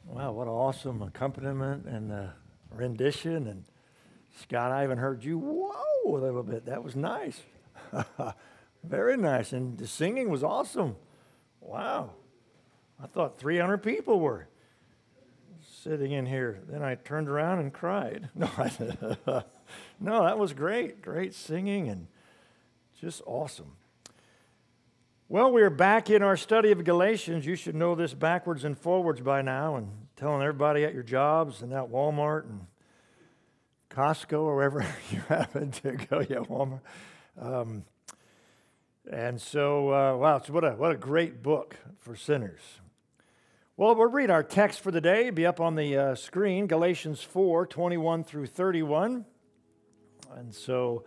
Wow, what an awesome accompaniment and rendition. And Scott, I even heard you, whoa, a little bit. That was nice. Very nice. And the singing was awesome. Wow. I thought 300 people were sitting in here. Then I turned around and cried. No, no, that was great. Great singing and just awesome. Well, we're back in our study of Galatians. You should know this backwards and forwards by now, and telling everybody at your jobs and at Walmart and Costco or wherever you happen to go. Yeah, Walmart. And so, wow, so what a great book for sinners. Well, we'll read our text for the day. It'll be up on the screen, Galatians 4, 21 through 31. And so,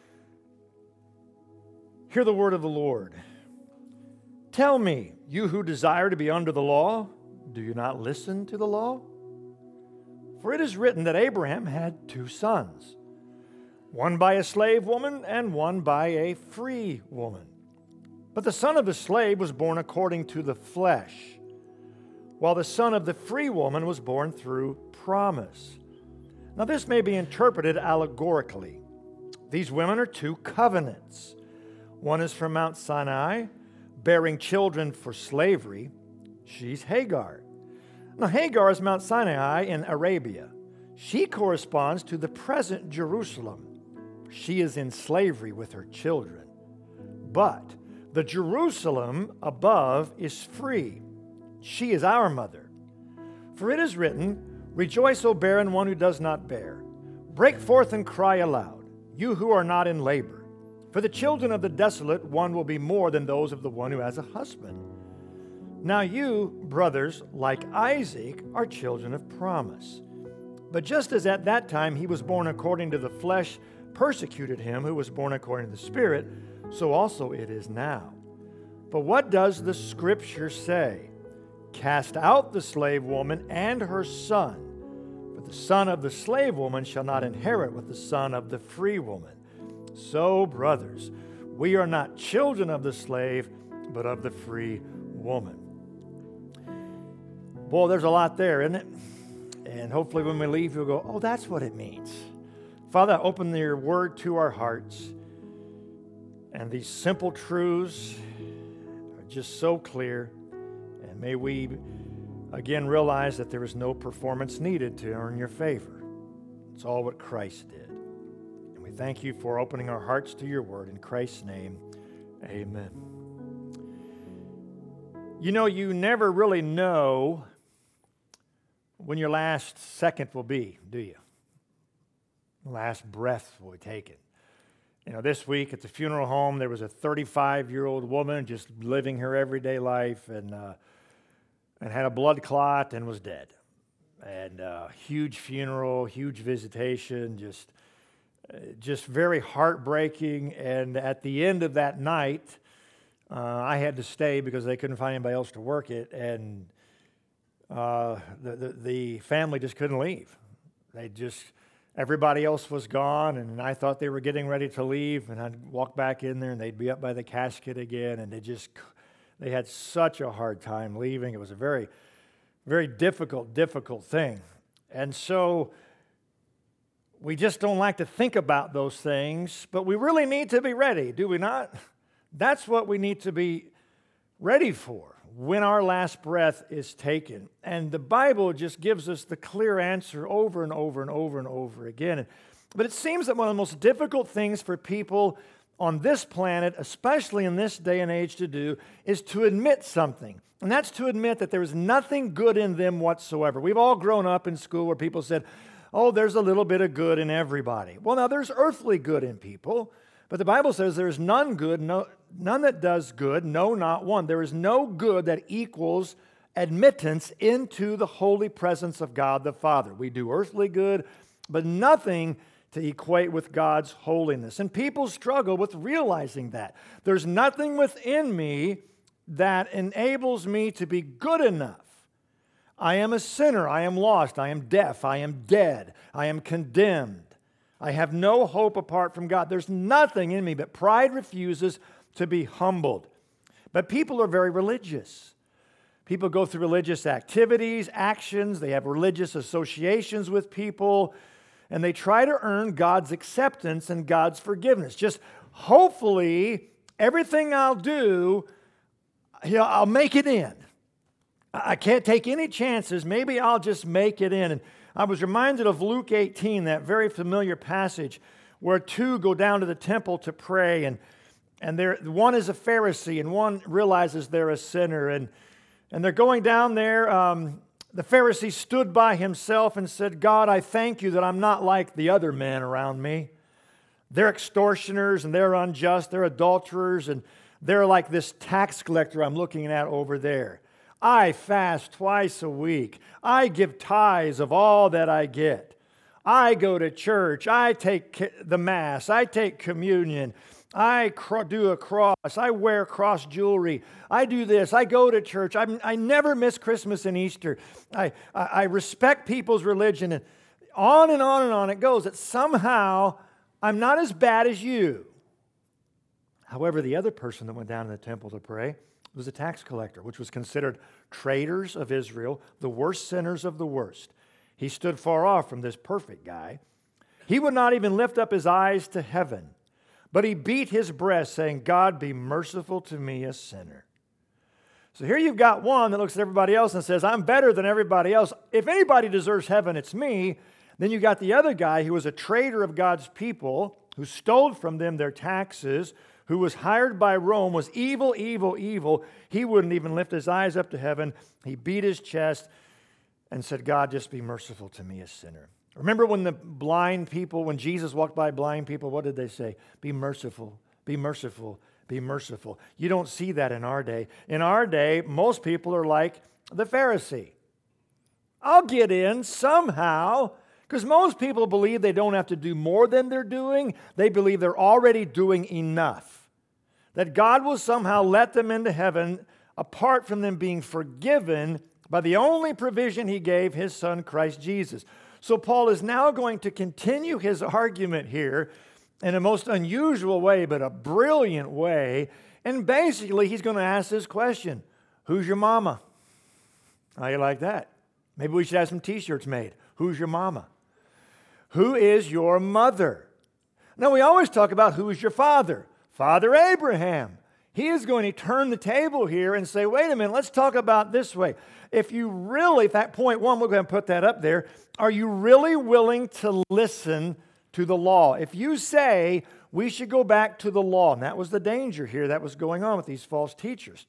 hear the word of the Lord. Tell me, you who desire to be under the law, do you not listen to the law? For it is written that Abraham had 2 sons, one by a slave woman and one by a free woman. But the son of the slave was born according to the flesh, while the son of the free woman was born through promise. Now this may be interpreted allegorically. These women are 2 covenants. One is from Mount Sinai, bearing children for slavery. She's Hagar. Now, Hagar is Mount Sinai in Arabia. She corresponds to the present Jerusalem. She is in slavery with her children. But the Jerusalem above is free. She is our mother. For it is written, rejoice, O barren one who does not bear. Break forth and cry aloud, you who are not in labor. For the children of the desolate one will be more than those of the one who has a husband. Now you, brothers, like Isaac, are children of promise. But just as at that time he was born according to the flesh, persecuted him who was born according to the Spirit, so also it is now. But what does the Scripture say? Cast out the slave woman and her son, for the son of the slave woman shall not inherit with the son of the free woman. So, brothers, we are not children of the slave, but of the free woman. Boy, there's a lot there, isn't it? And hopefully when we leave, you'll go, oh, that's what it means. Father, open your word to our hearts. And these simple truths are just so clear. And may we again realize that there is no performance needed to earn your favor. It's all what Christ did. Thank you for opening our hearts to your word. In Christ's name, amen. You know, you never really know when your last second will be, do you? Last breath will be taken. You know, this week at the funeral home, there was a 35-year-old woman just living her everyday life and had a blood clot and was dead. And huge funeral, huge visitation, just very heartbreaking. And at the end of that night, I had to stay because they couldn't find anybody else to work it, and the family just couldn't leave. Everybody else was gone, and I thought they were getting ready to leave, and I'd walk back in there, and they'd be up by the casket again, and they had such a hard time leaving. It was a very, very difficult thing. And so we just don't like to think about those things, but we really need to be ready, do we not? That's what we need to be ready for when our last breath is taken. And the Bible just gives us the clear answer over and over and over and over again. But it seems that one of the most difficult things for people on this planet, especially in this day and age to do, is to admit something. And that's to admit that there is nothing good in them whatsoever. We've all grown up in school where people said, oh, there's a little bit of good in everybody. Well, now there's earthly good in people, but the Bible says there's none good, none that does good, no, not one. There is no good that equals admittance into the holy presence of God the Father. We do earthly good, but nothing to equate with God's holiness. And people struggle with realizing that. There's nothing within me that enables me to be good enough. I am a sinner, I am lost, I am deaf, I am dead, I am condemned. I have no hope apart from God. There's nothing in me, but pride refuses to be humbled. But people are very religious. People go through religious activities, actions. They have religious associations with people. And they try to earn God's acceptance and God's forgiveness. Just hopefully, everything I'll do, I'll make it in. I can't take any chances. Maybe I'll just make it in. And I was reminded of Luke 18, that very familiar passage where two go down to the temple to pray. And one is a Pharisee and one realizes they're a sinner. And they're going down there. The Pharisee stood by himself and said, God, I thank you that I'm not like the other men around me. They're extortioners and they're unjust. They're adulterers and they're like this tax collector I'm looking at over there. I fast twice a week. I give tithes of all that I get. I go to church. I take the Mass. I take communion. I do a cross. I wear cross jewelry. I do this. I go to church. I never miss Christmas and Easter. I respect people's religion. And on and on and on it goes. That somehow I'm not as bad as you. However, the other person that went down to the temple to pray was a tax collector, which was considered traitors of Israel, the worst sinners of the worst. He stood far off from this perfect guy. He would not even lift up his eyes to heaven, but he beat his breast, saying, God, be merciful to me, a sinner. So here you've got one that looks at everybody else and says, I'm better than everybody else. If anybody deserves heaven, it's me. Then you got the other guy who was a traitor of God's people, who stole from them their taxes, who was hired by Rome, was evil, evil, evil. He wouldn't even lift his eyes up to heaven. He beat his chest and said, God, just be merciful to me, a sinner. Remember when the blind people, when Jesus walked by blind people, what did they say? Be merciful, be merciful, be merciful. You don't see that in our day. In our day, most people are like the Pharisee. I'll get in somehow, because most people believe they don't have to do more than they're doing. They believe they're already doing enough. That God will somehow let them into heaven apart from them being forgiven by the only provision He gave, His Son, Christ Jesus. So Paul is now going to continue his argument here in a most unusual way, but a brilliant way. And basically, he's going to ask this question: who's your mama? How you like that? Maybe we should have some t-shirts made. Who's your mama? Who is your mother? Now, we always talk about who is your father. Father Abraham. He is going to turn the table here and say, wait a minute, let's talk about this way. If you really, that point one, we're going to put that up there. Are you really willing to listen to the law? If you say we should go back to the law, and that was the danger here that was going on with these false teachers.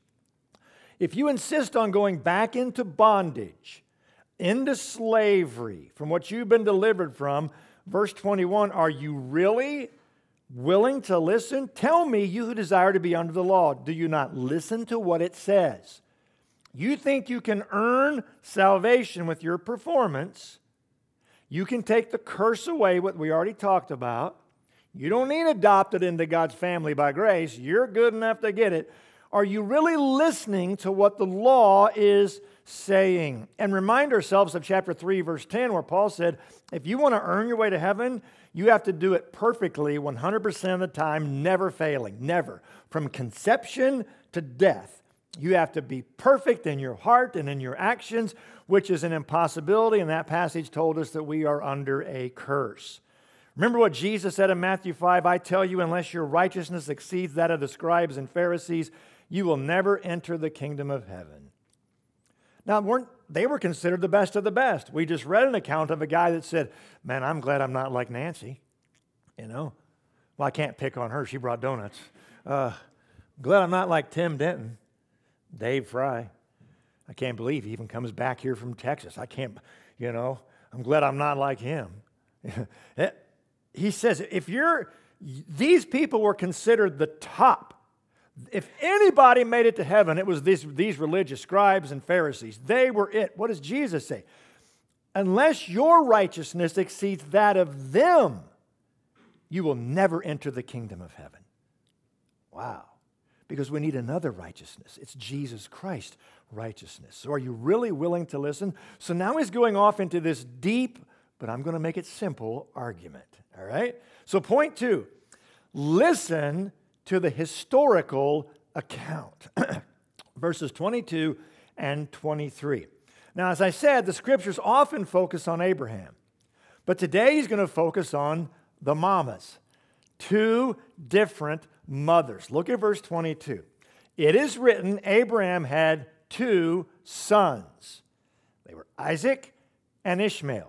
If you insist on going back into bondage, into slavery, from what you've been delivered from, verse 21, are you really willing to listen? Tell me, you who desire to be under the law, do you not listen to what it says? You think you can earn salvation with your performance. You can take the curse away, what we already talked about. You don't need adopted into God's family by grace. You're good enough to get it. Are you really listening to what the law is saying? And remind ourselves of chapter 3, verse 10, where Paul said, if you want to earn your way to heaven, you have to do it perfectly, 100% of the time, never failing, never. From conception to death. You have to be perfect in your heart and in your actions, which is an impossibility, and that passage told us that we are under a curse. Remember what Jesus said in Matthew 5, I tell you, unless your righteousness exceeds that of the scribes and Pharisees, you will never enter the kingdom of heaven. Now, they were considered the best of the best. We just read an account of a guy that said, man, I'm glad I'm not like Nancy. You know? Well, I can't pick on her. She brought donuts. Glad I'm not like Tim Denton. Dave Fry. I can't believe he even comes back here from Texas. I'm glad I'm not like him. He says, these people were considered the top. If anybody made it to heaven, it was these religious scribes and Pharisees. They were it. What does Jesus say? Unless your righteousness exceeds that of them, you will never enter the kingdom of heaven. Wow. Because we need another righteousness. It's Jesus Christ righteousness. So are you really willing to listen? So now he's going off into this deep, but I'm going to make it simple, argument. All right? So point 2, listen to the historical account. Verses 22 and 23. Now, as I said, the scriptures often focus on Abraham, but today he's going to focus on the mamas, two different mothers. Look at verse 22. It is written, Abraham had two sons. They were Isaac and Ishmael.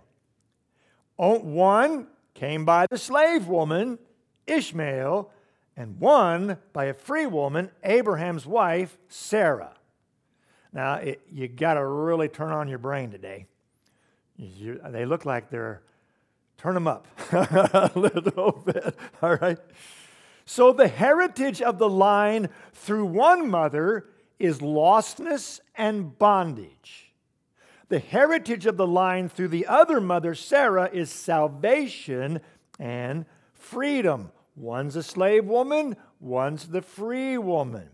One came by the slave woman, Ishmael, and one by a free woman, Abraham's wife, Sarah. Now, you got to really turn on your brain today. They look like turn them up a little bit, all right? So the heritage of the line through one mother is lostness and bondage. The heritage of the line through the other mother, Sarah, is salvation and freedom. One's a slave woman, one's the free woman.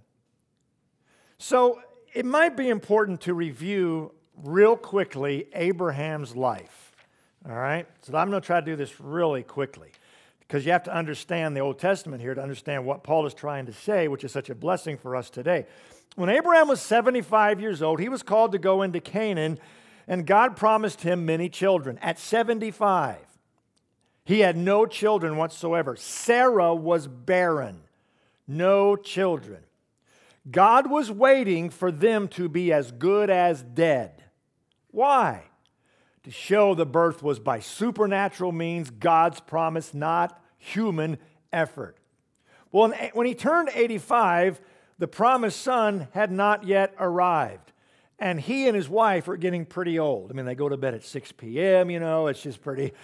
So it might be important to review real quickly Abraham's life. All right? So I'm going to try to do this really quickly because you have to understand the Old Testament here to understand what Paul is trying to say, which is such a blessing for us today. When Abraham was 75 years old, he was called to go into Canaan, and God promised him many children. At 75, he had no children whatsoever. Sarah was barren, no children. God was waiting for them to be as good as dead. Why? To show the birth was by supernatural means, God's promise, not human effort. Well, when he turned 85, the promised son had not yet arrived. And he and his wife are getting pretty old. I mean, they go to bed at 6 p.m., it's just pretty,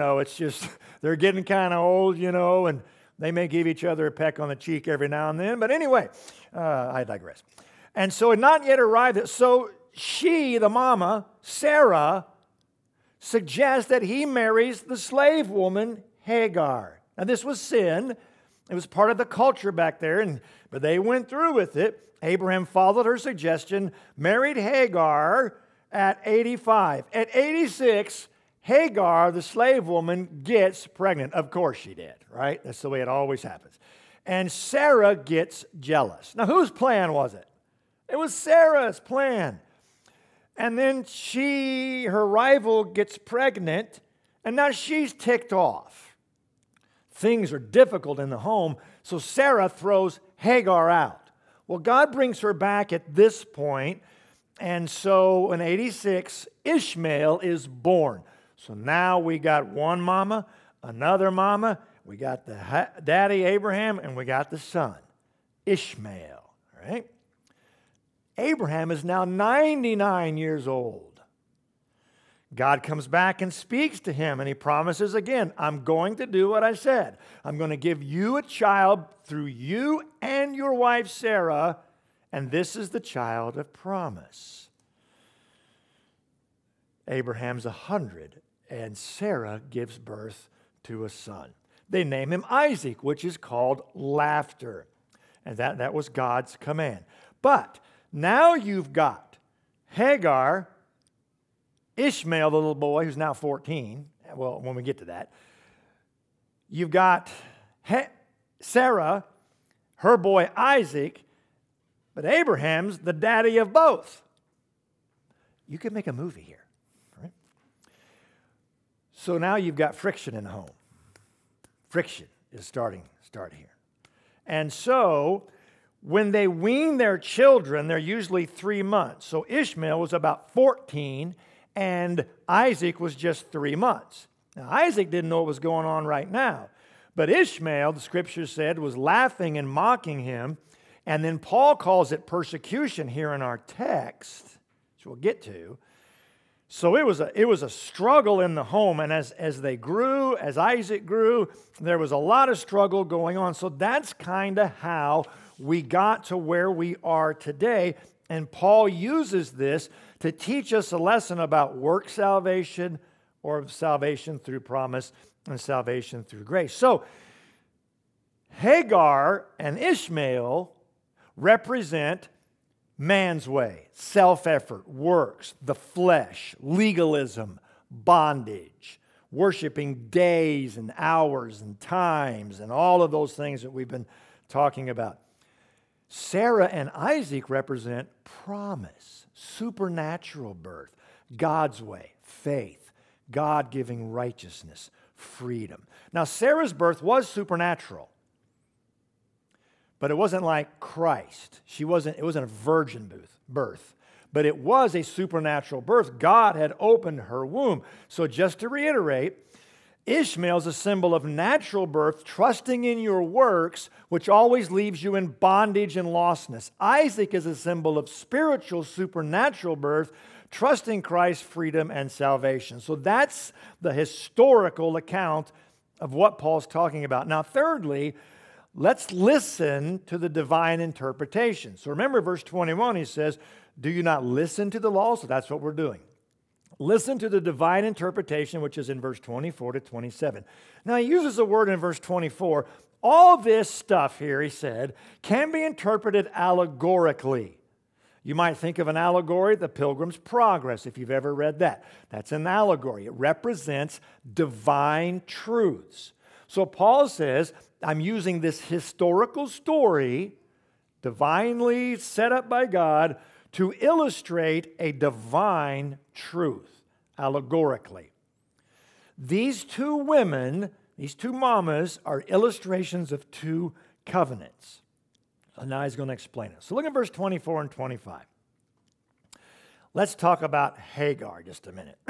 they're getting kind of old, and they may give each other a peck on the cheek every now and then. But anyway, I digress. And so it had not yet arrived. So she, the mama, Sarah, suggests that he marries the slave woman, Hagar. Now, this was sin. It was part of the culture back there, but they went through with it. Abraham followed her suggestion, married Hagar at 85. At 86, Hagar, the slave woman, gets pregnant. Of course she did, right? That's the way it always happens. And Sarah gets jealous. Now, whose plan was it? It was Sarah's plan. And then her rival gets pregnant, and now she's ticked off. Things are difficult in the home, so Sarah throws Hagar out. Well, God brings her back at this point, and so in 86, Ishmael is born. So now we got one mama, another mama, we got the daddy Abraham, and we got the son, Ishmael, right? Abraham is now 99 years old. God comes back and speaks to him, and he promises again, I'm going to do what I said. I'm going to give you a child through you and your wife Sarah, and this is the child of promise. Abraham's 100, and Sarah gives birth to a son. They name him Isaac, which is called laughter. And that was God's command. But now you've got Hagar, Ishmael, the little boy, who's now 14. Well, when we get to that. You've got Sarah, her boy Isaac, but Abraham's the daddy of both. You could make a movie here, right? So now you've got friction in the home. Friction is starting here. And so when they wean their children, they're usually 3 months. So Ishmael was about 14, and Isaac was just 3 months. Now, Isaac didn't know what was going on right now. But Ishmael, the scripture said, was laughing and mocking him. And then Paul calls it persecution here in our text, which we'll get to. So it was a struggle in the home. And as they grew, as Isaac grew, there was a lot of struggle going on. So that's kind of how we got to where we are today. And Paul uses this to teach us a lesson about work salvation, or salvation through promise, and salvation through grace. So Hagar and Ishmael represent man's way, self-effort, works, the flesh, legalism, bondage, worshiping days and hours and times and all of those things that we've been talking about. Sarah and Isaac represent promise, supernatural birth, God's way, faith, God giving righteousness, freedom. Now, Sarah's birth was supernatural, but it wasn't like Christ. It wasn't a virgin birth, but it was a supernatural birth. God had opened her womb. So just to reiterate, Ishmael is a symbol of natural birth, trusting in your works, which always leaves you in bondage and lostness. Isaac is a symbol of spiritual, supernatural birth, trusting Christ's freedom and salvation. So that's the historical account of what Paul's talking about. Now, thirdly, let's listen to the divine interpretation. So remember verse 21, he says, do you not listen to the law? So that's what we're doing. Listen to the divine interpretation, which is in verse 24 to 27. Now, he uses a word in verse 24. All this stuff here, he said, can be interpreted allegorically. You might think of an allegory, the Pilgrim's Progress, if you've ever read that. That's an allegory. It represents divine truths. So Paul says, I'm using this historical story, divinely set up by God, to illustrate a divine truth, allegorically. These two women, these two mamas, are illustrations of two covenants. So now he's going to explain it. So look at verse 24 and 25. Let's talk about Hagar just a minute.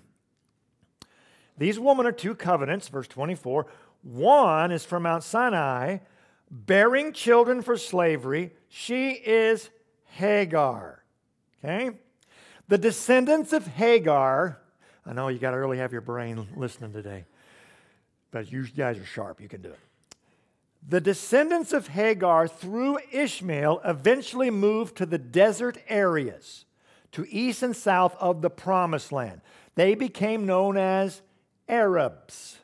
These women are two covenants, verse 24. One is from Mount Sinai, bearing children for slavery. She is Hagar. Okay? The descendants of Hagar, I know you got to really have your brain listening today, but you guys are sharp. You can do it. The descendants of Hagar through Ishmael eventually moved to the desert areas, to east and south of the Promised Land. They became known as Arabs.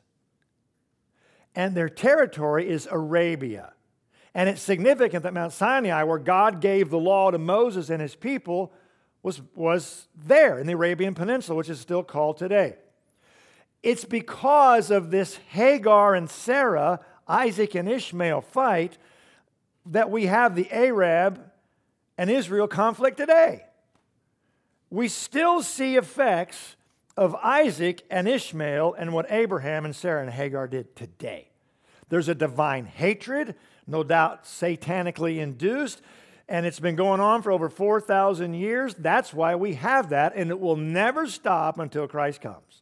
And their territory is Arabia. And it's significant that Mount Sinai, where God gave the law to Moses and his people, was there in the Arabian Peninsula, which is still called today. It's because of this Hagar and Sarah, Isaac and Ishmael fight, that we have the Arab and Israel conflict today. We still see effects of Isaac and Ishmael and what Abraham and Sarah and Hagar did today. There's a divine hatred, no doubt satanically induced, and it's been going on for over 4,000 years. That's why we have that, and it will never stop until Christ comes.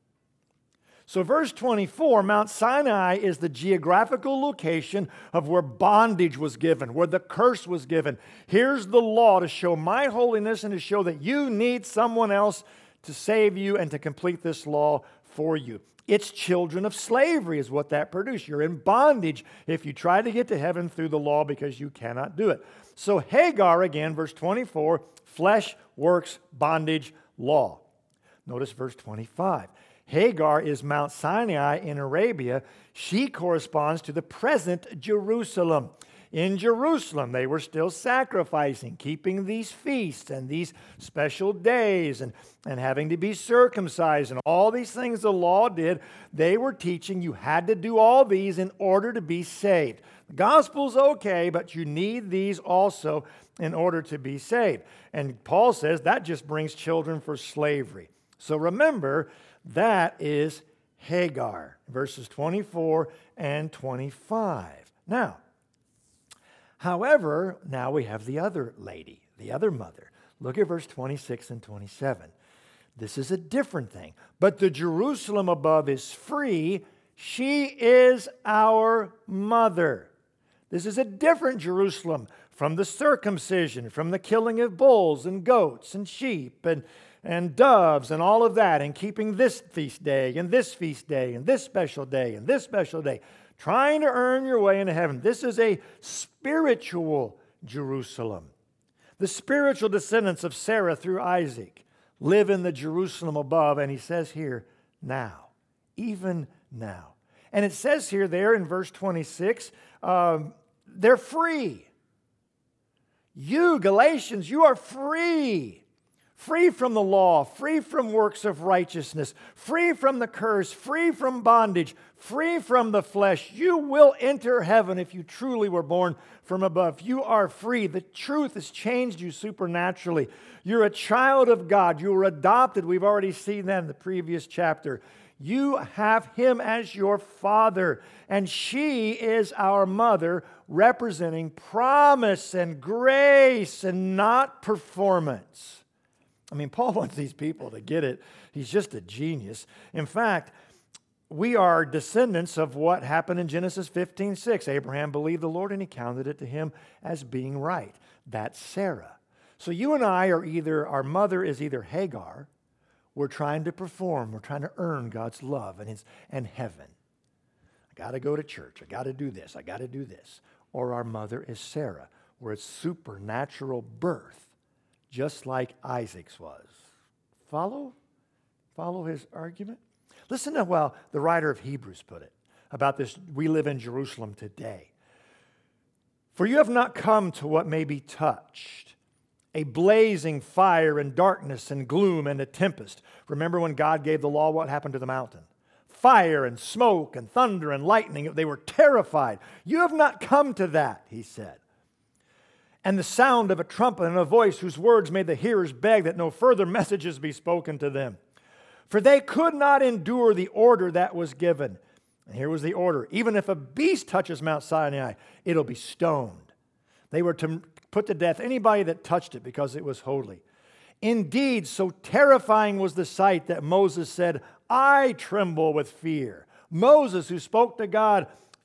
So verse 24, Mount Sinai is the geographical location of where bondage was given, where the curse was given. Here's the law to show my holiness and to show that you need someone else to save you and to complete this law for you. It's children of slavery is what that produced. You're in bondage if you try to get to heaven through the law because you cannot do it. So Hagar, again, verse 24, flesh, works, bondage, law. Notice verse 25. Hagar is Mount Sinai in Arabia. She corresponds to the present Jerusalem. In Jerusalem, they were still sacrificing, keeping these feasts and these special days and having to be circumcised and all these things the law did. They were teaching you had to do all these in order to be saved. The gospel's okay, but you need these also in order to be saved. And Paul says that just brings children for slavery. So remember, that is Hagar, verses 24 and 25. Now, however, now we have the other lady, the other mother. Look at verse 26 and 27. This is a different thing. But the Jerusalem above is free. She is our mother. This is a different Jerusalem from the circumcision, from the killing of bulls and goats and sheep and doves and all of that, and keeping this feast day and this feast day and this special day and this special day, trying to earn your way into heaven. This is a spiritual Jerusalem. The spiritual descendants of Sarah through Isaac live in the Jerusalem above, and he says here, now, even now. And it says here, there in verse 26, they're free. You, Galatians, you are free free from the law, free from works of righteousness, free from the curse, free from bondage, free from the flesh. You will enter heaven if you truly were born from above. You are free. The truth has changed you supernaturally. You're a child of God. You were adopted. We've already seen that in the previous chapter. You have Him as your Father, and she is our mother, representing promise and grace and not performance. I mean, Paul wants these people to get it. He's just a genius. In fact, we are descendants of what happened in Genesis 15:6. Abraham believed the Lord, and He counted it to him as being right. That's Sarah. So you and I are either, our mother is either Hagar. We're trying to perform. We're trying to earn God's love and heaven. I got to go to church. I got to do this. I got to do this. Or our mother is Sarah, where it's supernatural birth, just like Isaac's was. Follow his argument? Listen to how the writer of Hebrews put it about this. We live in Jerusalem today. For you have not come to what may be touched, a blazing fire and darkness and gloom and a tempest. Remember when God gave the law, what happened to the mountain? Fire and smoke and thunder and lightning. They were terrified. You have not come to that, he said. And the sound of a trumpet and a voice whose words made the hearers beg that no further messages be spoken to them. For they could not endure the order that was given. And here was the order. Even if a beast touches Mount Sinai, it'll be stoned. They were to put to death anybody that touched it because it was holy. Indeed, so terrifying was the sight that Moses said, I tremble with fear. Moses, who spoke to God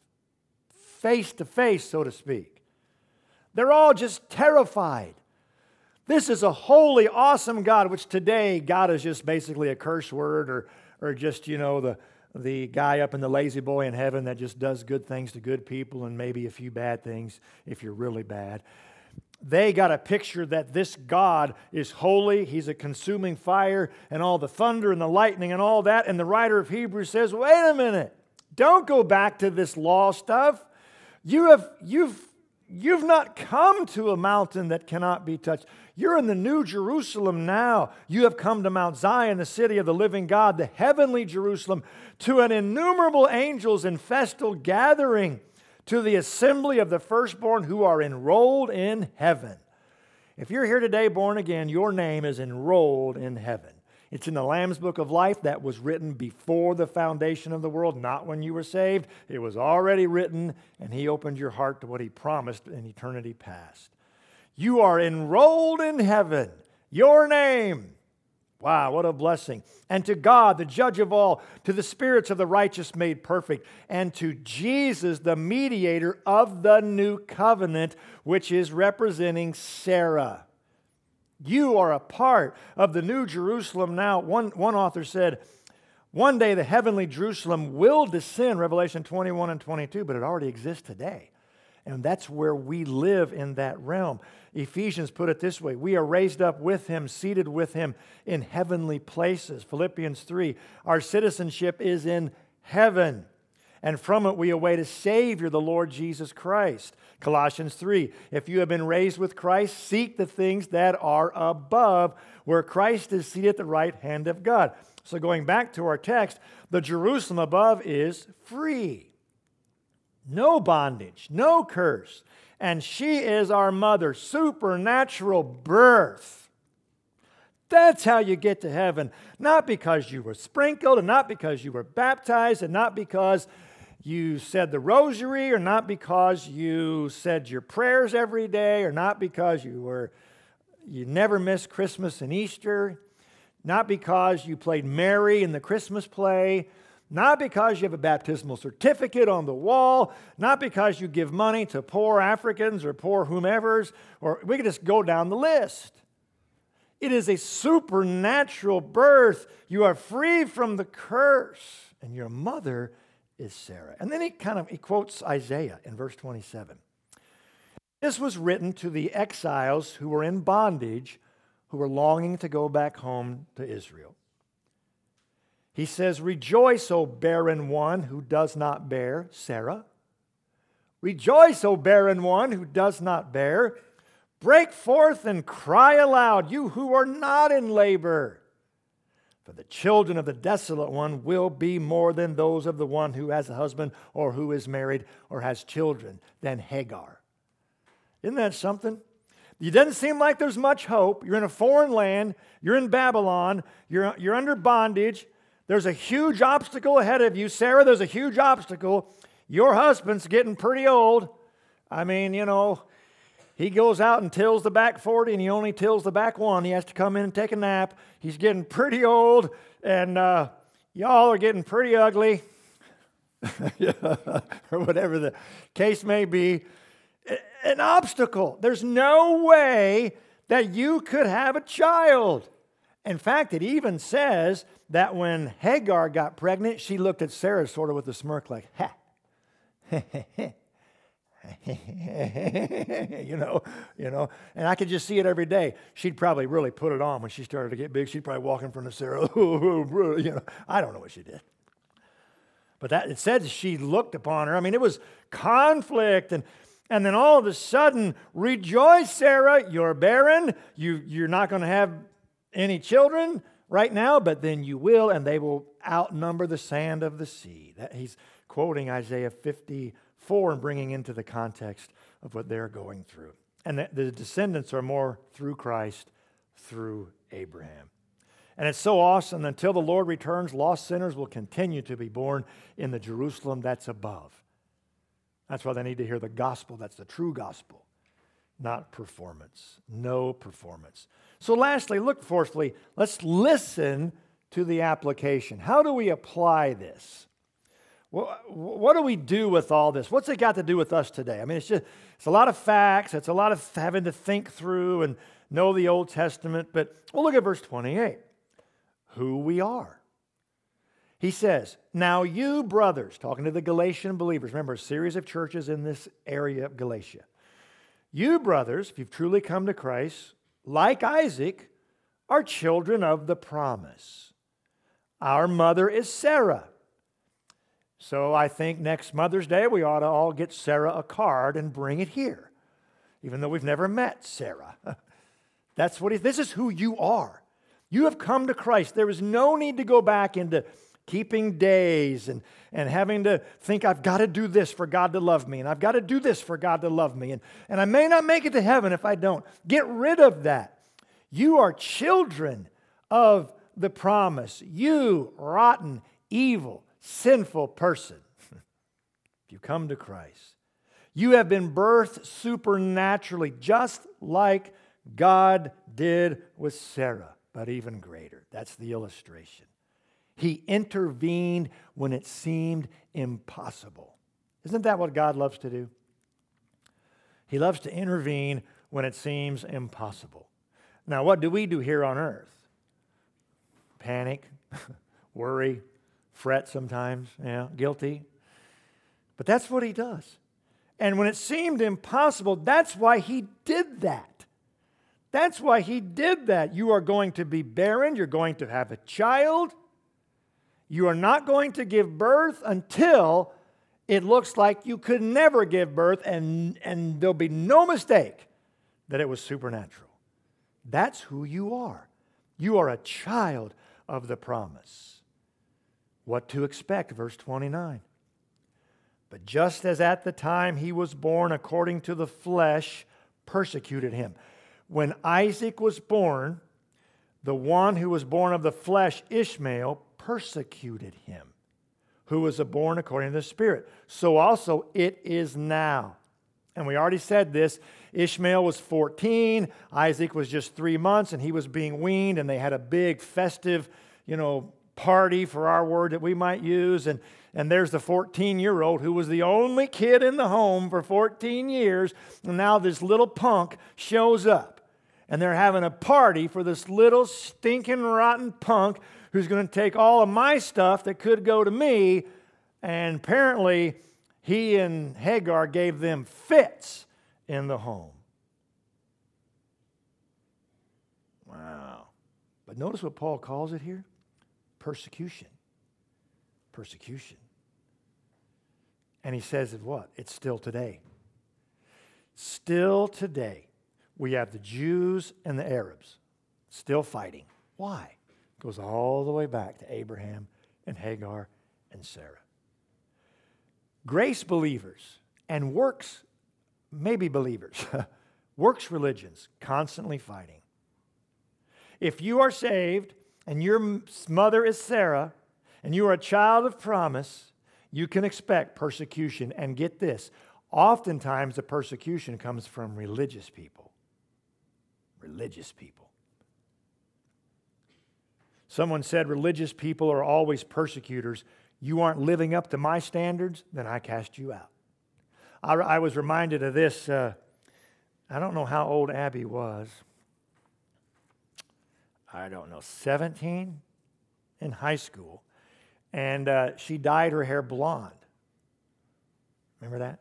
face to face, so to speak. They're all just terrified. This is a holy, awesome God, which today God is just basically a curse word or just, the guy up in the lazy boy in heaven that just does good things to good people and maybe a few bad things if you're really bad. They got a picture that this God is holy. He's a consuming fire and all the thunder and the lightning and all that. And the writer of Hebrews says, wait a minute. Don't go back to this law stuff. You've not come to a mountain that cannot be touched. You're in the New Jerusalem now. You have come to Mount Zion, the city of the living God, the heavenly Jerusalem, to an innumerable angels in festal gathering, to the assembly of the firstborn who are enrolled in heaven. If you're here today born again, your name is enrolled in heaven. It's in the Lamb's Book of Life that was written before the foundation of the world, not when you were saved. It was already written, and He opened your heart to what He promised in eternity past. You are enrolled in heaven. Your name. Wow, what a blessing. And to God, the judge of all, to the spirits of the righteous made perfect, and to Jesus, the mediator of the new covenant, which is representing Sarah. You are a part of the New Jerusalem now. One author said, one day the heavenly Jerusalem will descend, Revelation 21 and 22, but it already exists today. And that's where we live in that realm. Ephesians put it this way, we are raised up with Him, seated with Him in heavenly places. Philippians 3, our citizenship is in heaven, and from it we await a Savior, the Lord Jesus Christ. Colossians 3, if you have been raised with Christ, seek the things that are above, where Christ is seated at the right hand of God. So going back to our text, the Jerusalem above is free. No bondage, no curse. And she is our mother, supernatural birth. That's how you get to heaven. Not because you were sprinkled, and not because you were baptized, and not because you said the rosary, or not because you said your prayers every day, or not because you never missed Christmas and Easter, not because you played Mary in the Christmas play, not because you have a baptismal certificate on the wall, not because you give money to poor Africans or poor whomevers, or we can just go down the list. It is a supernatural birth. You are free from the curse, and your mother is Sarah. And then he quotes Isaiah in verse 27. This was written to the exiles who were in bondage, who were longing to go back home to Israel. He says, rejoice, O barren one who does not bear, Sarah. Rejoice, O barren one who does not bear. Break forth and cry aloud, you who are not in labor. For the children of the desolate one will be more than those of the one who has a husband or who is married or has children than Hagar. Isn't that something? It doesn't seem like there's much hope. You're in a foreign land. You're in Babylon. You're under bondage. There's a huge obstacle ahead of you. Sarah, there's a huge obstacle. Your husband's getting pretty old. I mean, he goes out and tills the back 40 and he only tills the back 1. He has to come in and take a nap. He's getting pretty old and y'all are getting pretty ugly. Or whatever the case may be. An obstacle. There's no way that you could have a child. In fact, it even says that when Hagar got pregnant, she looked at Sarah sort of with a smirk like, ha. And I could just see it every day. She'd probably really put it on when she started to get big. She'd probably walk in front of Sarah. I don't know what she did. But it said she looked upon her. I mean, it was conflict and then all of a sudden, rejoice, Sarah, you're barren. You're not going to have any children right now, but then you will, and they will outnumber the sand of the sea. He's quoting Isaiah 54 and bringing into the context of what they're going through. And the descendants are more through Christ, through Abraham. And it's so awesome. Until the Lord returns, lost sinners will continue to be born in the Jerusalem that's above. That's why they need to hear the gospel. That's the true gospel, not performance. No performance. So lastly, fourthly, let's listen to the application. How do we apply this? What do we do with all this? What's it got to do with us today? I mean, it's a lot of facts. It's a lot of having to think through and know the Old Testament. But we'll look at verse 28. Who we are. He says, now you brothers, talking to the Galatian believers, remember a series of churches in this area of Galatia. You brothers, if you've truly come to Christ, like Isaac, are children of the promise. Our mother is Sarah. So I think next Mother's Day we ought to all get Sarah a card and bring it here, even though we've never met Sarah. This is who you are. You have come to Christ. There is no need to go back into keeping days and having to think I've got to do this for God to love me and I've got to do this for God to love me and I may not make it to heaven if I don't. Get rid of that. You are children of the promise. You rotten, evil, sinful person. If you come to Christ, you have been birthed supernaturally just like God did with Sarah, but even greater. That's the illustration. He intervened when it seemed impossible. Isn't that what God loves to do? He loves to intervene when it seems impossible. Now, what do we do here on earth? Panic, worry, fret sometimes, guilty. But that's what he does. And when it seemed impossible, that's why he did that. That's why he did that. You are going to be barren. You're going to have a child. You are not going to give birth until it looks like you could never give birth, and there'll be no mistake that it was supernatural. That's who you are. You are a child of the promise. What to expect, verse 29. But just as at the time he was born according to the flesh, persecuted him. When Isaac was born, the one who was born of the flesh, Ishmael, persecuted him, who was born according to the Spirit. So also it is now. And we already said this. Ishmael was 14. Isaac was just 3 months, and he was being weaned, and they had a big festive, party, for our word that we might use. And there's the 14-year-old who was the only kid in the home for 14 years. And now this little punk shows up. And they're having a party for this little stinking rotten punk who's going to take all of my stuff that could go to me. And apparently he and Hagar gave them fits in the home. Wow. But notice what Paul calls it here. Persecution. Persecution. And he says it what? It's still today. Still today. we have the Jews and the Arabs still fighting. Why? It goes all the way back to Abraham and Hagar and Sarah. Grace believers and works, maybe believers, works religions, constantly fighting. If you are saved and your mother is Sarah and you are a child of promise, you can expect persecution. And get this, oftentimes the persecution comes from religious people. Religious people. Someone said religious people are always persecutors. You aren't living up to my standards, then I cast you out. I was reminded of this. I don't know how old Abby was. I don't know, 17 in high school. And she dyed her hair blonde. Remember that?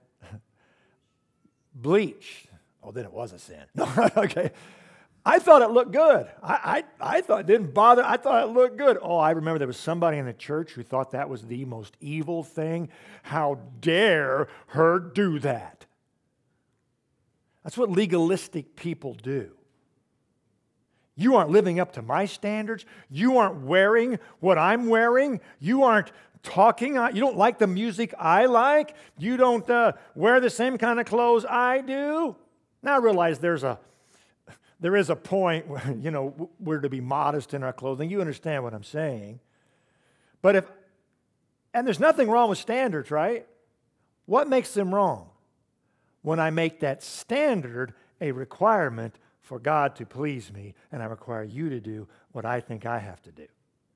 Bleach. Oh, then it was a sin. No, okay. I thought it looked good. I thought it didn't bother. I thought it looked good. Oh, I remember there was somebody in the church who thought that was the most evil thing. How dare her do that? That's what legalistic people do. You aren't living up to my standards. You aren't wearing what I'm wearing. You aren't talking. You don't like the music I like. You don't wear the same kind of clothes I do. Now I realize there is a point where, we're to be modest in our clothing. You understand what I'm saying. And there's nothing wrong with standards, right? What makes them wrong? When I make that standard a requirement for God to please me, and I require you to do what I think I have to do.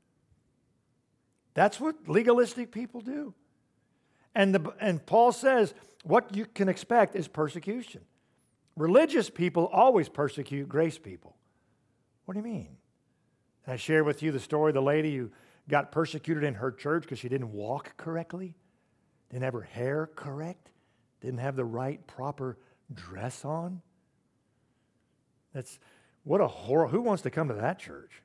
That's what legalistic people do. And Paul says what you can expect is persecution. Religious people always persecute grace people. What do you mean? And I shared with you the story of the lady who got persecuted in her church because she didn't walk correctly, didn't have her hair correct, didn't have the right, proper dress on. That's what a horror. Who wants to come to that church?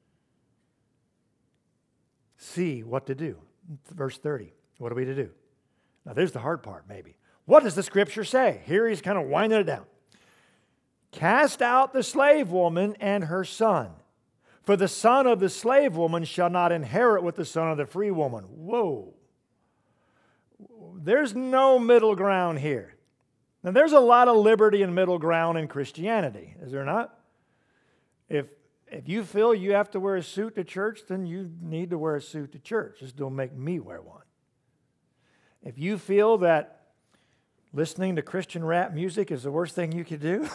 See what to do. Verse 30. What are we to do? Now, there's the hard part, maybe. What does the Scripture say? Here he's kind of winding it down. Cast out the slave woman and her son, for the son of the slave woman shall not inherit with the son of the free woman. Whoa. There's no middle ground here. Now, there's a lot of liberty and middle ground in Christianity, is there not? If you feel you have to wear a suit to church, then you need to wear a suit to church. Just don't make me wear one. If you feel that listening to Christian rap music is the worst thing you could do,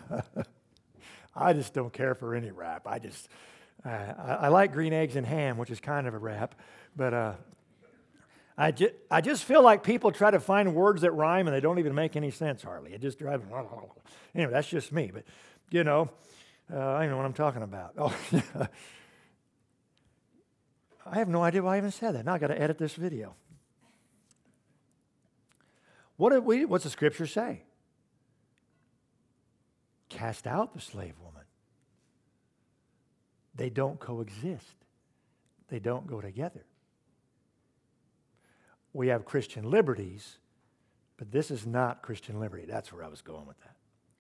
I just don't care for any rap. I like green eggs and ham, which is kind of a rap, but I just feel like people try to find words that rhyme and they don't even make any sense hardly. It just drives me. Anyway, that's just me. But, I know what I'm talking about. Oh, I have no idea why I even said that. Now I've got to edit this video. What's the Scripture say? Cast out the slave woman. They don't coexist. They don't go together. We have Christian liberties, but this is not Christian liberty. That's where I was going with that.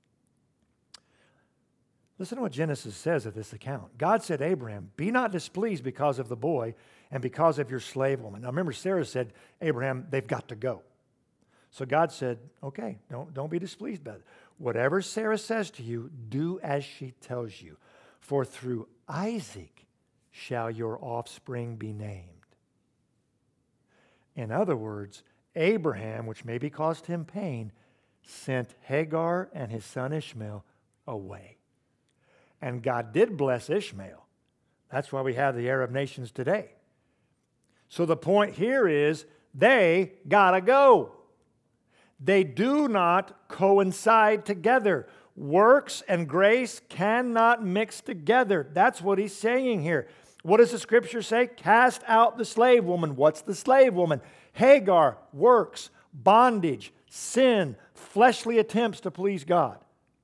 Listen to what Genesis says of this account. God said, Abraham, be not displeased because of the boy and because of your slave woman. Now remember, Sarah said, Abraham, they've got to go. So God said, okay, don't be displeased by it. Whatever Sarah says to you, do as she tells you. For through Isaac shall your offspring be named. In other words, Abraham, which maybe caused him pain, sent Hagar and his son Ishmael away. And God did bless Ishmael. That's why we have the Arab nations today. So the point here is they gotta go. They do not coincide together. Works and grace cannot mix together. That's what he's saying here. What does the Scripture say? Cast out the slave woman. What's the slave woman? Hagar, works, bondage, sin, fleshly attempts to please God.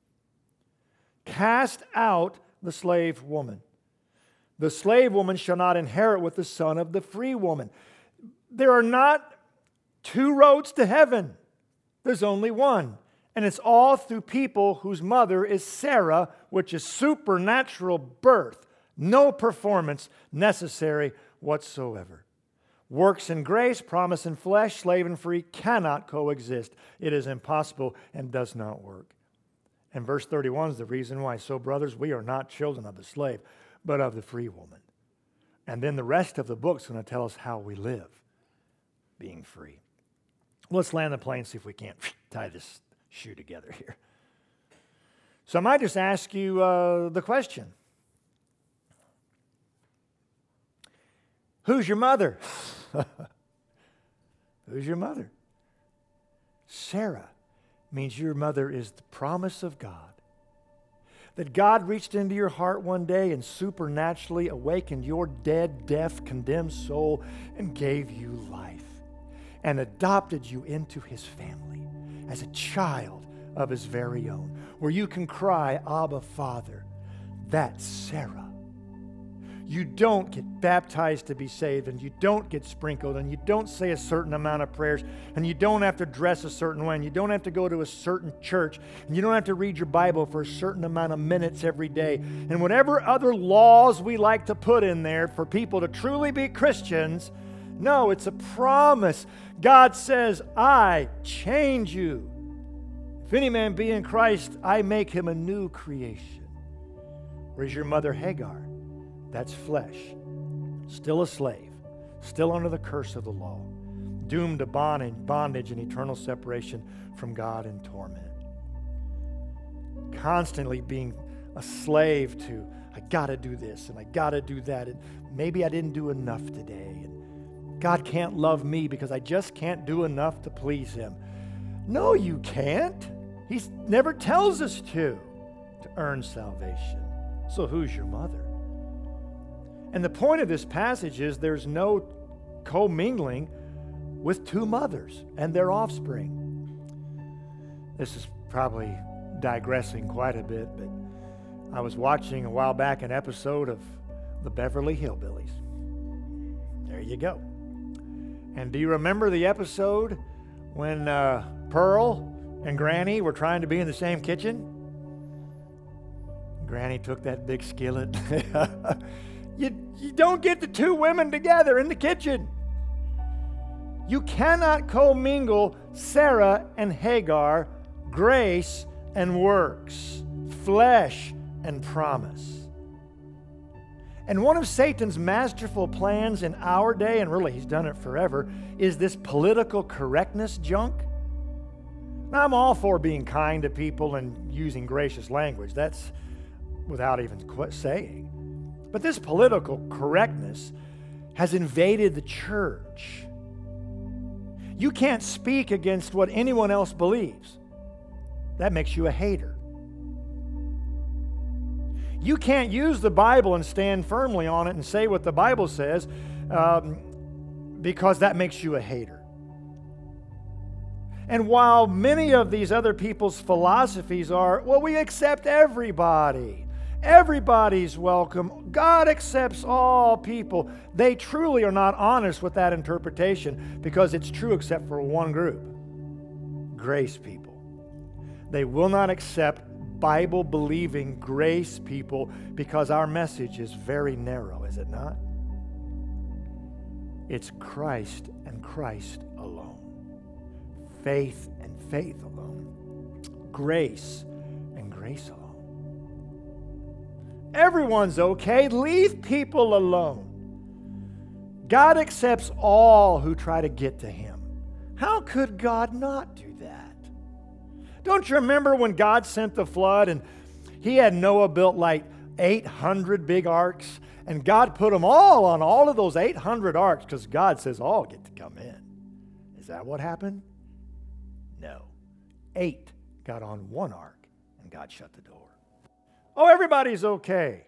Cast out the slave woman. The slave woman shall not inherit with the son of the free woman. There are not two roads to heaven. There's only one. And it's all through people whose mother is Sarah, which is supernatural birth. No performance necessary whatsoever. Works and grace, promise and flesh, slave and free cannot coexist. It is impossible and does not work. And verse 31 is the reason why. So, brothers, we are not children of the slave, but of the free woman. And then the rest of the book's going to tell us how we live, being free. Let's land the plane and see if we can't tie this shoe together here. So I might just ask you the question. Who's your mother? Who's your mother? Sarah means your mother is the promise of God. That God reached into your heart one day and supernaturally awakened your dead, deaf, condemned soul and gave you life and adopted you into His family as a child of His very own, where you can cry, Abba, Father. That's Sarah. You don't get baptized to be saved, and you don't get sprinkled, and you don't say a certain amount of prayers, and you don't have to dress a certain way, and you don't have to go to a certain church, and you don't have to read your Bible for a certain amount of minutes every day. And whatever other laws we like to put in there for people to truly be Christians, no, it's a promise. God says, I change you. If any man be in Christ, I make him a new creation. Where's your mother Hagar? That's flesh. Still a slave. Still under the curse of the law. Doomed to bondage and eternal separation from God and torment. Constantly being a slave to, I got to do this and I got to do that. And maybe I didn't do enough today. And God can't love me because I just can't do enough to please Him. No, you can't. He never tells us to earn salvation. So who's your mother? And the point of this passage is there's no commingling with two mothers and their offspring. This is probably digressing quite a bit, but I was watching a while back an episode of the Beverly Hillbillies. There you go. And do you remember the episode when Pearl and Granny were trying to be in the same kitchen? Granny took that big skillet. You don't get the two women together in the kitchen. You cannot commingle Sarah and Hagar, grace and works, flesh and promise. And one of Satan's masterful plans in our day, and really he's done it forever, is this political correctness junk. Now, I'm all for being kind to people and using gracious language. That's without even saying. But this political correctness has invaded the church. You can't speak against what anyone else believes. That makes you a hater. You can't use the Bible and stand firmly on it and say what the Bible says because that makes you a hater. And while many of these other people's philosophies are, well, we accept everybody. Everybody's welcome. God accepts all people. They truly are not honest with that interpretation because it's true except for one group. Grace people. They will not accept Bible-believing grace people because our message is very narrow, is it not? It's Christ and Christ alone. Faith and faith alone. Grace and grace alone. Everyone's okay. Leave people alone. God accepts all who try to get to Him. How could God not do that? Don't you remember when God sent the flood and He had Noah built like 800 big arks, and God put them all on all of those 800 arks because God says all get to come in. Is that what happened? No. 8 got on one ark and God shut the door. Oh, everybody's okay.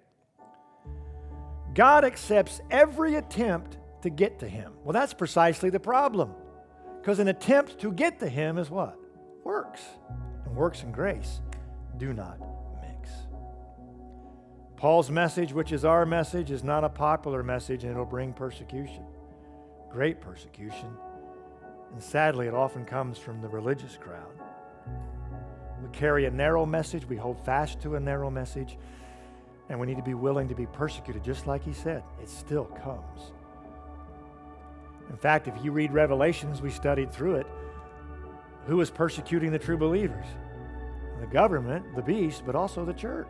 God accepts every attempt to get to Him. Well, that's precisely the problem. Because an attempt to get to Him is what? Works. And works and grace do not mix. Paul's message, which is our message, is not a popular message, and it'll bring persecution. Great persecution. And sadly, it often comes from the religious crowd. We carry a narrow message. We hold fast to a narrow message. And we need to be willing to be persecuted, just like he said. It still comes. In fact, if you read Revelations, we studied through it, who is persecuting the true believers? The government, the beast, but also the church.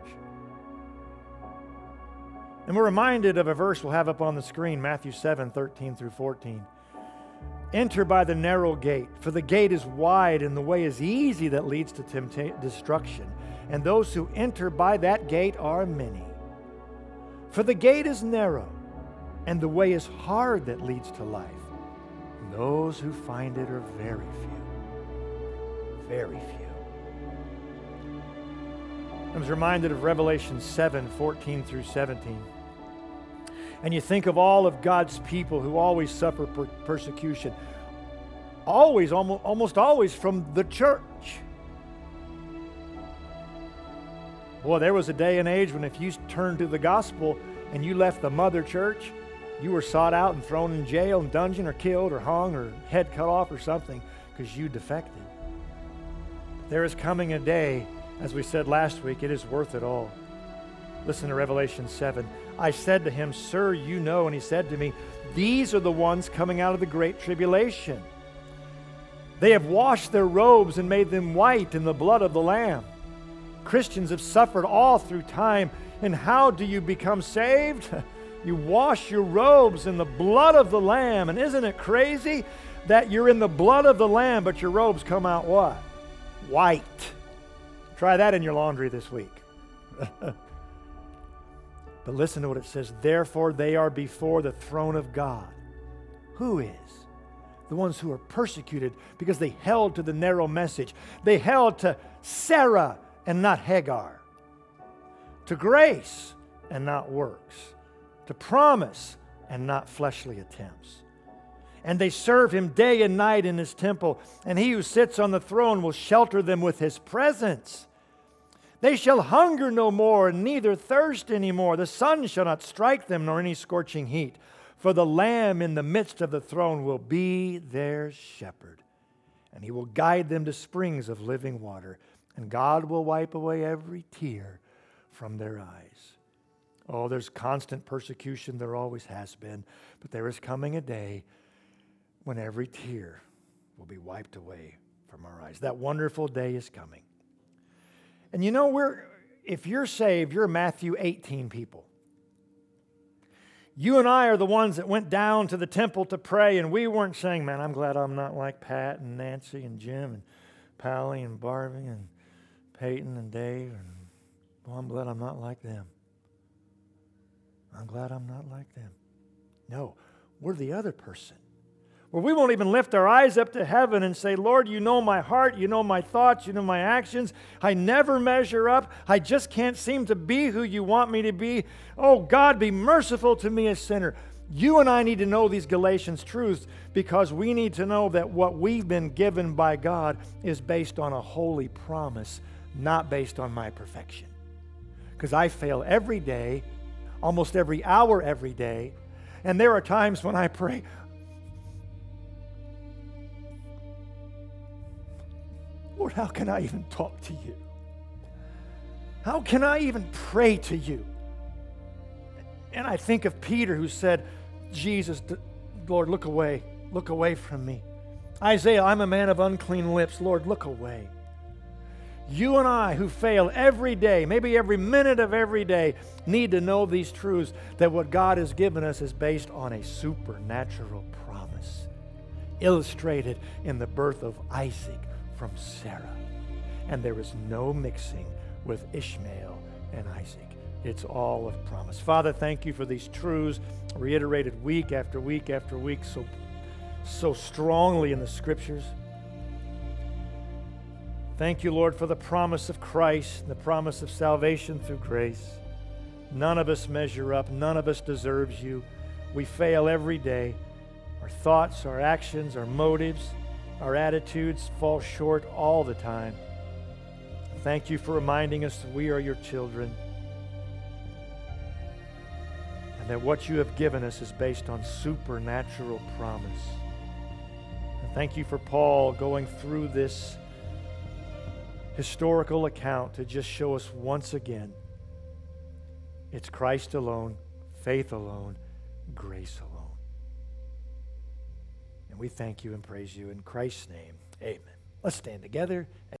And we're reminded of a verse we'll have up on the screen, Matthew 7:13 through 14. Enter by the narrow gate, for the gate is wide and the way is easy that leads to destruction. And those who enter by that gate are many. For the gate is narrow and the way is hard that leads to life. And those who find it are very few. Very few. I was reminded of Revelation 7:14 through 17. And you think of all of God's people who always suffer persecution. Always, almost always from the church. Boy, there was a day and age when if you turned to the gospel and you left the mother church, you were sought out and thrown in jail and dungeon or killed or hung or head cut off or something because you defected. There is coming a day, as we said last week, it is worth it all. Listen to Revelation 7. I said to him, Sir, you know, and he said to me, these are the ones coming out of the great tribulation. They have washed their robes and made them white in the blood of the Lamb. Christians have suffered all through time. And how do you become saved? You wash your robes in the blood of the Lamb. And isn't it crazy that you're in the blood of the Lamb, but your robes come out what? White. Try that in your laundry this week. But listen to what it says. Therefore they are before the throne of God. Who is? The ones who are persecuted because they held to the narrow message. They held to Sarah and not Hagar. To grace and not works. To promise and not fleshly attempts. And they serve him day and night in his temple. And he who sits on the throne will shelter them with his presence. They shall hunger no more, and neither thirst any more. The sun shall not strike them, nor any scorching heat. For the Lamb in the midst of the throne will be their shepherd. And he will guide them to springs of living water. And God will wipe away every tear from their eyes. Oh, there's constant persecution. There always has been. But there is coming a day when every tear will be wiped away from our eyes. That wonderful day is coming. And you know, if you're saved, you're Matthew 18 people. You and I are the ones that went down to the temple to pray, and we weren't saying, man, I'm glad I'm not like Pat and Nancy and Jim and Pally and Barbie and Peyton and Dave. And, well, I'm glad I'm not like them. I'm glad I'm not like them. No, we're the other person. Where we won't even lift our eyes up to heaven and say, Lord, you know my heart, you know my thoughts, you know my actions. I never measure up. I just can't seem to be who you want me to be. Oh, God, be merciful to me, a sinner. You and I need to know these Galatians truths because we need to know that what we've been given by God is based on a holy promise, not based on my perfection. Because I fail every day, almost every hour every day, and there are times when I pray, Lord, how can I even talk to you? How can I even pray to you? And I think of Peter who said, Jesus, Lord, look away from me. Isaiah, I'm a man of unclean lips. Lord, look away. You and I who fail every day, maybe every minute of every day, need to know these truths that what God has given us is based on a supernatural promise, illustrated in the birth of Isaac from Sarah. And there is no mixing with Ishmael and Isaac. It's all of promise. Father, thank you for these truths reiterated week after week after week so strongly in the Scriptures. Thank you, Lord, for the promise of Christ, the promise of salvation through grace. None of us measure up. None of us deserves you. We fail every day. Our thoughts, our actions, our motives, our attitudes fall short all the time. Thank you for reminding us that we are your children and that what you have given us is based on supernatural promise. And thank you for Paul going through this historical account to just show us once again it's Christ alone, faith alone, grace alone. And we thank you and praise you in Christ's name. Amen. Let's stand together.